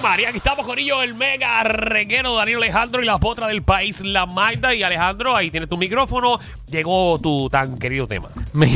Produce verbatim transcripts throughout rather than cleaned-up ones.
María, aquí estamos, corillo, el mega reguero Danilo Alejandro y la potra del país, la Magda. Y Alejandro, ahí tienes tu micrófono. Llegó tu tan querido tema.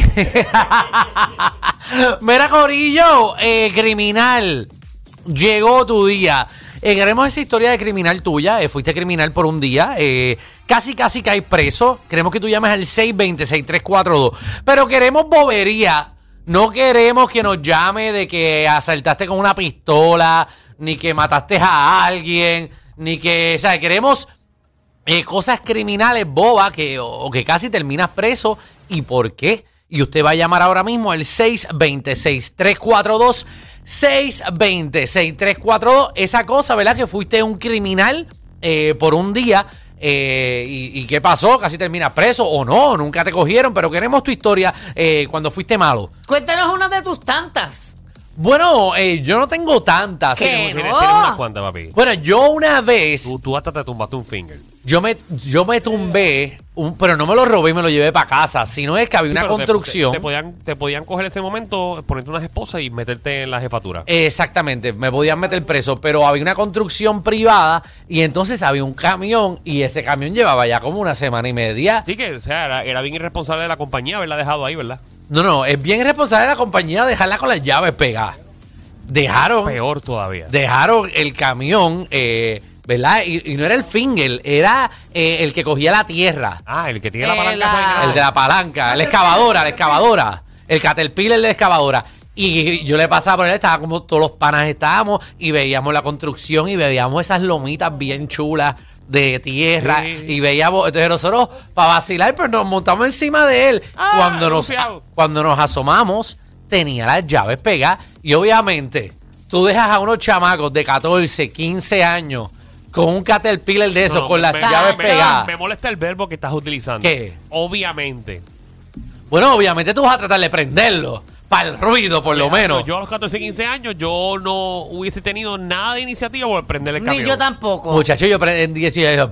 Mira, corillo, eh, criminal, llegó tu día. Eh, queremos esa historia de criminal tuya. Eh, fuiste criminal por un día. Eh, casi, casi caes preso. Queremos que tú llames al seis dos cero, seis tres cuatro dos. Pero queremos bobería. No queremos que nos llame de que asaltaste con una pistola, ni que mataste a alguien, ni que, o sea, queremos eh, cosas criminales bobas que, o, o que casi terminas preso. ¿Y por qué? Y usted va a llamar ahora mismo al seis dos cero, seis tres cuatro dos, seis dos cero, seis tres cuatro dos. Esa cosa, ¿verdad? Que fuiste un criminal eh, por un día. Eh, y, ¿Y qué pasó? ¿Casi terminas preso o no? Nunca te cogieron, pero queremos tu historia eh, cuando fuiste malo. Cuéntanos una de tus tantas. Bueno, eh, yo no tengo tantas. ¿Qué? Tienes, no. tienes unas cuantas, papi. Bueno, yo una vez, Tú, tú hasta te tumbaste un finger. yo me, yo me tumbé, un, pero no me lo robé y me lo llevé para casa, sino es que había Sí, una pero te- construcción. Te, te podían, te podían coger ese momento, ponerte unas esposas y meterte en la jefatura. Exactamente, me podían meter preso, pero había una construcción privada y entonces había un camión y ese camión llevaba ya como una semana y media. Así que, o sea, era, era bien irresponsable de la compañía haberla dejado ahí, ¿verdad? No, no, es bien irresponsable de la compañía dejarla con las llaves pegadas. Dejaron, Peor todavía. dejaron el camión, eh, ¿verdad? Y, y no era el finger, era eh, el que cogía la tierra. Ah, el que tiene la Eh, palanca. la- esa de grande. El de la palanca, la excavadora, la excavadora. El caterpillar de la excavadora. Y yo le pasaba por él, estaba como todos los panas estábamos y veíamos la construcción y veíamos esas lomitas bien chulas de tierra. Sí. Y veíamos, entonces nosotros, para vacilar, pues nos montamos encima de él. Ah, cuando, nos, anunciado. cuando nos asomamos, tenía las llaves pegadas. Y obviamente, tú dejas a unos chamacos de catorce, quince años con un caterpillar de esos, No, con me- las me- llaves me- pegadas. Me molesta el verbo que estás utilizando. ¿Qué? Obviamente. Bueno, obviamente tú vas a tratar de prenderlo. Para el ruido, por lo menos. Yo a los catorce, quince años, yo no hubiese tenido nada de iniciativa por prender el camión. Ni yo tampoco. Muchacho, yo prendí y yo,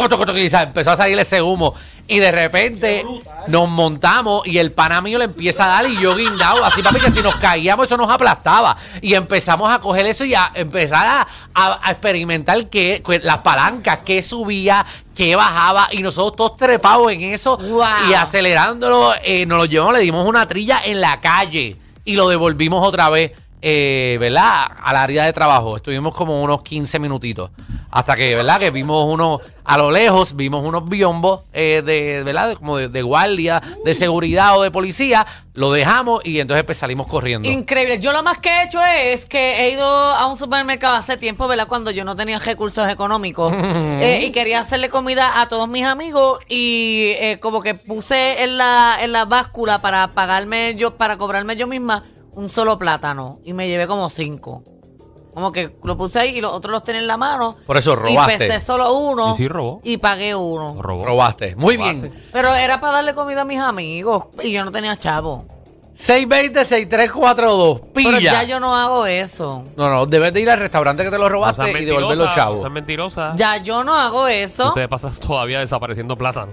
y empezó a salir ese humo. Y de repente nos montamos y el pana mío le empieza a dar y yo guindado. Así, papi, que si nos caíamos eso nos aplastaba. Y empezamos a coger eso y a empezar a, a- a experimentar que, que las palancas, que subía, que bajaba. Y nosotros todos trepados en eso Wow. y acelerándolo. Eh, nos lo llevamos, le dimos una trilla en la calle y lo devolvimos otra vez. Eh, ¿verdad? Al área de trabajo. Estuvimos como unos quince minutitos. Hasta que, ¿verdad? Que vimos unos, a lo lejos, vimos unos biombos eh, de, ¿verdad? De- como de, de guardia, de seguridad o de policía. Lo dejamos y entonces pues salimos corriendo. Increíble. Yo lo más que he hecho es que he ido a un supermercado hace tiempo, ¿verdad? Cuando yo no tenía recursos económicos eh, y quería hacerle comida a todos mis amigos y eh, como que puse en la, en la báscula para pagarme yo, para cobrarme yo misma un solo plátano y me llevé como cinco. Como que lo puse ahí y los otros los tenía en la mano. Por eso robaste. Y pesé solo uno. Y sí robó. Y pagué uno. Robó. Robaste. Muy Robaste. bien. Pero era para darle comida a mis amigos y yo no tenía chavo. seis dos cero, seis tres cuatro dos. Pilla. Pero ya yo no hago eso. No, no, debes de ir al restaurante que te lo No robaste seas y devolver los mentirosa, no chavos. seas mentirosa. Ya yo no hago eso. Ustedes pasan todavía desapareciendo plátano.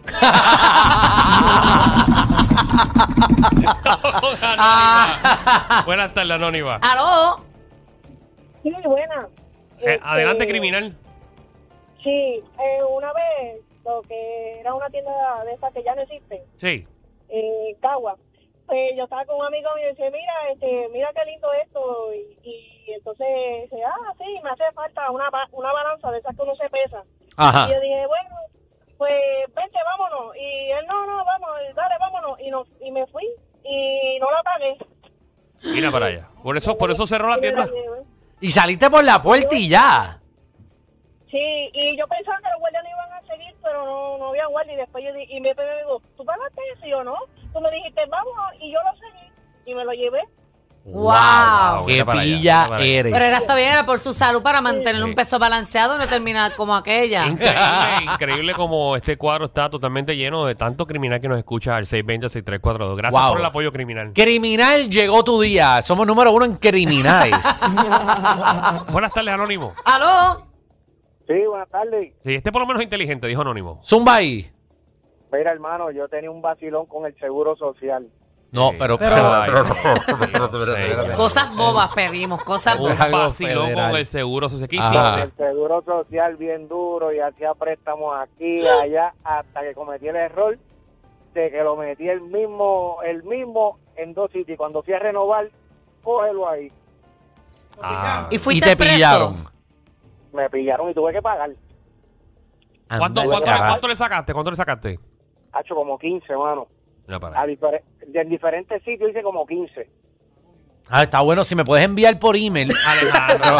Anónima. Buenas tardes, Anónima. ¿Aló? Sí, buena. Eh, Este, adelante, criminal. Sí, eh, una vez, lo que era una tienda de esas que ya no existen, Sí. en Cagua, pues yo estaba con un amigo mío y dice, mira, este, mira qué lindo esto, y, y entonces dice, ah, sí, me hace falta una, ba- una balanza de esas que uno se pesa. Ajá. Y yo dije, bueno, pues vente, vámonos. Y él, no, no, vamos, dale, vámonos. Y, no, y me fui y no la pagué. Mira para allá. Por eso, por eso cerró la Y me tienda. llevé. Y saliste por la puerta y ya. Sí, y yo pensaba que los guardias no iban a seguir, pero no, no había guardia. Y después yo di- y me digo, ¿tú pagaste eso? Y yo, no. Tú me dijiste, vamos, y yo lo seguí. Y me lo llevé. Wow. ¡Qué Mira para allá, pilla mira para allá. eres! Pero era está bien, era por su salud para mantener Sí. un peso balanceado y no terminar como aquella. Increíble, increíble como este cuadro está totalmente lleno de tanto criminal que nos escucha al seis dos cero, seis tres cuatro dos. Gracias Wow. por el apoyo criminal. Criminal, llegó tu día. Somos número uno en criminales. Buenas tardes, Anónimo. ¿Aló? Sí, buenas tardes. Sí, este por lo menos es inteligente, dijo Anónimo. Zumba ahí. Mira, hermano, yo tenía un vacilón con el Seguro Social. No, Eh, pero... pero- ay, pero- no, pero- sí, pero- sí. Cosas bobas pedimos, cosas Un bobas. algo vacilón federal. con el seguro social. ¿Qué Ajá. hiciste? El seguro social bien duro y hacía préstamos aquí y allá hasta que cometí el error de que lo metí el mismo, el mismo en dos sitios. Y cuando fui a renovar, cógelo ahí. Ah. Y Y fuiste te preso. pillaron. Me pillaron y tuve que pagar. ¿Cuánto, Anda, cuánto, carajo. cuánto le sacaste? ¿Cuánto le sacaste? Hacho como quince, mano. Mira para A ahí. difer- en diferentes sitios hice como quince. Ah, está bueno. Si me puedes enviar por email, Alejandro.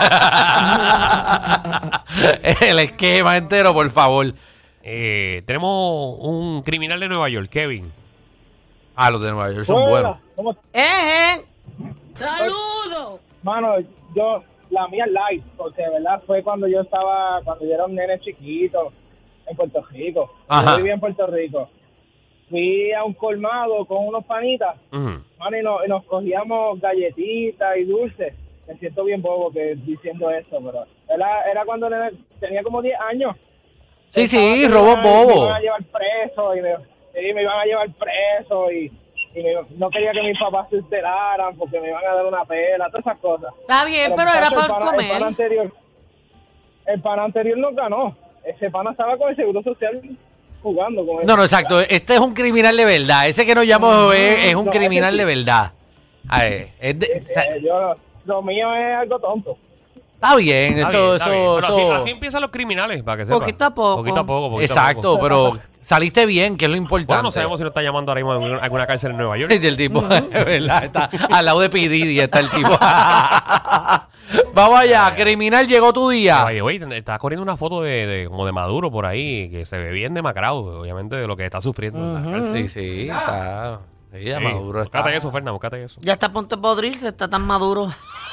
el esquema entero, por favor. Eh, tenemos un criminal de Nueva York, Kevin. Ah, los de Nueva York son buenos. ¿Cómo Eh, eh. Mano, yo, la mía es live, porque de verdad fue cuando yo estaba, cuando yo era un nene chiquito en Puerto Rico. Ajá. Yo vivía en Puerto Rico. Fui a un colmado con unos panitas, Ujú. mano, y, nos, y nos cogíamos galletitas y dulces. Me siento bien bobo que diciendo esto, pero era, era cuando nene- tenía como diez años. Sí, Pensaba sí, que robos me iban- Me bobos. iban a llevar preso y me, sí, me iban a llevar preso y, y me- no quería que mis papás se enteraran porque me iban a dar una pela, todas esas cosas. Está bien, pero era muchacho, por el pana- El pana comer. anterior, el pana anterior no ganó. Ese pana estaba con el Seguro Social jugando con él. No, no, exacto. Este es un criminal de verdad. Ese que nos llamó es, es un no, criminal ese de sí. verdad. A ver, es de- Eh, o sea, eh, yo, lo mío es algo tonto. está bien, Está eso, bien, está eso, bien. Pero así, eso- así empiezan los criminales, para que sepa. Poquito a poco. Poquito a poco, poquito a exacto, poco. pero saliste bien, que es lo importante. Bueno, no sabemos si nos está llamando ahora mismo en alguna- alguna cárcel en Nueva York. Y el tipo, es verdad, está al lado de P. Diddy, está el tipo. Vamos allá, criminal, llegó tu día. Oye, güey, está corriendo una foto de, de- como de Maduro por ahí, que se ve bien demacrado, obviamente, de lo que está sufriendo. en la cárcel. Sí, sí, está. Sí, ya Sí, Maduro está. Búscate eso, Fernández, búscate eso. Ya está a punto de podrirse, está tan maduro.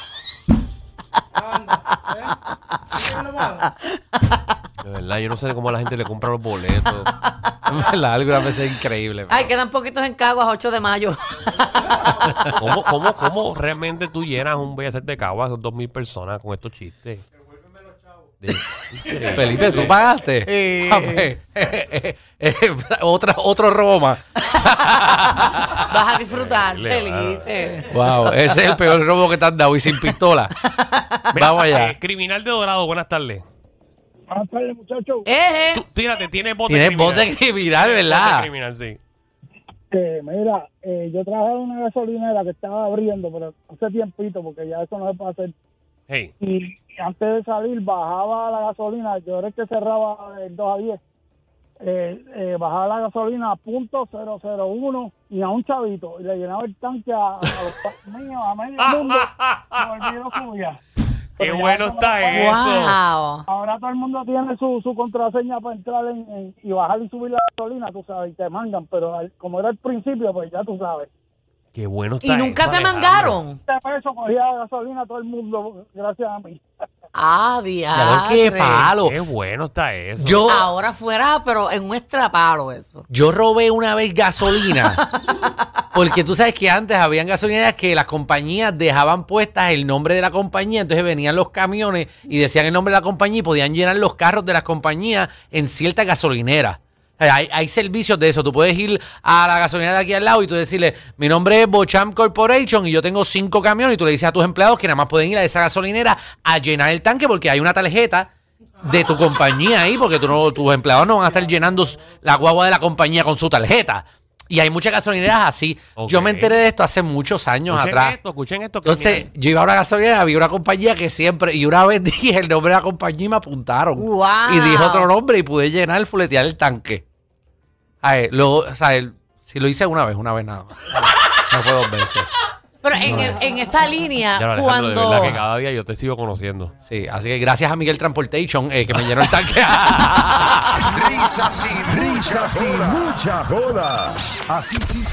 De verdad, yo no sé cómo a la gente le compra los boletos. En verdad, algunas veces es increíble. Ay, quedan poquitos en Caguas, ocho de mayo. ¿Cómo, cómo, cómo realmente tú llenas un Bellas Artes de Caguas con dos mil personas con estos chistes? De- increíble. Felipe, ¿tú pagaste? Eh. Ah, pues, eh, eh, eh, otra, otro robo más. Vas a disfrutar, Increíble, Felipe. Wow, ese es el peor robo que te han dado y sin pistola. Mira, Vamos allá. eh, criminal de Dorado, buenas tardes. Buenas tardes, muchachos. Eh, Tú, eh. fíjate, tienes voz de Tienes criminal. voz de criminal, Tienes voz de ¿verdad? criminal, sí. Eh, mira, eh, yo trabajaba en una gasolinera que estaba abriendo, pero hace tiempito, porque ya eso no se puede hacer. Hey, Y antes de salir bajaba la gasolina, yo era el que cerraba el dos a diez, eh, eh, bajaba la gasolina a punto cero cero uno y a un chavito, y le llenaba el tanque a, a los pa- míos, a medio mundo, y volví y lo subía. qué Pero ya bueno eso no está lo puedo- eso. Wow. Ahora todo el mundo tiene su, su contraseña para entrar en, en- y bajar y subir la gasolina, tú sabes, y te mangan, pero al- como era al principio, pues ya tú sabes. Qué bueno ¿Y está nunca eso, te Alejandro. mangaron? Este peso cogía gasolina todo el mundo, gracias a mí. Ah, Ya ves qué diadre. palo. Qué bueno está eso. Yo, Ahora fuera, pero en un estrapalo eso. yo robé una vez gasolina. Porque tú sabes que antes habían gasolineras que las compañías dejaban puestas el nombre de la compañía, entonces venían los camiones y decían el nombre de la compañía y podían llenar los carros de las compañías en ciertas gasolineras. O sea, Hay, hay servicios de eso. Tú puedes ir a la gasolinera de aquí al lado y tú decirle, mi nombre es Bocham Corporation y yo tengo cinco camiones, y tú le dices a tus empleados que nada más pueden ir a esa gasolinera a llenar el tanque porque hay una tarjeta de tu compañía ahí, porque tú no, tus empleados no van a estar llenando la guagua de la compañía con su tarjeta. Y hay muchas gasolineras así. Ok. Yo me enteré de esto hace muchos años Escuchen atrás. esto, escuchen esto. Entonces, criminal. yo iba a una gasolinera, había una compañía que siempre, y una vez dije el nombre de la compañía y me apuntaron. Wow. Y dije otro nombre y pude llenar, fuletear el tanque. A ver, lo, o sea, el- si lo hice una vez, una vez nada más. No fue dos veces. Pero en, el- en esa línea, Ya, Alejandro, de cuando... verdad que cada día yo te sigo conociendo. Sí, así que gracias a Miguel Transportation eh, que me llenó el tanque. Risas y risas y mucha joda. Así sí